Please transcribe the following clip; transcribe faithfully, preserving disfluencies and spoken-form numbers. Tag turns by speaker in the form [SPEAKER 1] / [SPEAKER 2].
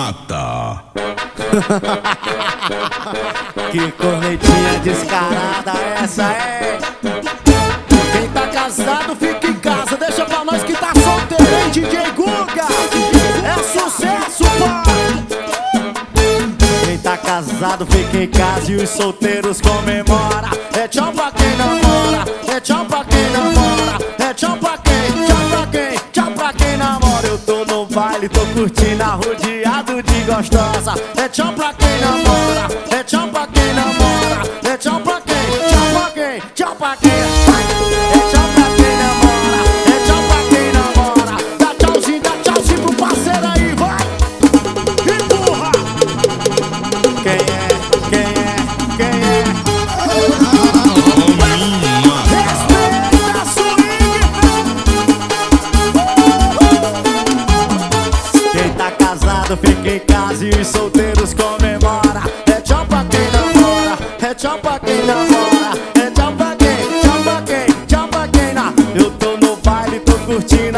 [SPEAKER 1] mata.
[SPEAKER 2] Que cornetinha descarada essa é. Quem tá casado fica em casa, deixa pra nós que tá solteiro, hein, D J Guga. É sucesso, pai. Quem tá casado fica em casa e os solteiros comemora. É tchau pra quem namora, é tchau pra quem namora, é tchau pra quem, tchau pra quem, tchau pra quem namora. Eu tô no baile, tô curtindo, rodeado de gostosa. É tchau pra quem namora, é tchau pra quem namora, é tchau pra quem, tchau pra quem, tchau pra quem. É tchau pra quem namora, é tchau pra quem namora. Dá tchauzinho, dá tchauzinho pro parceiro aí, vai. Empurra. Quem é, quem é, quem é? Respeita a swing. Quem tá casado fica em casa e os solteiros comemora. É tchau pra quem namora, é tchau pra quem namora, é tchau pra quem, tchau pra quem, tchau pra quem na. Eu tô no baile, tô curtindo,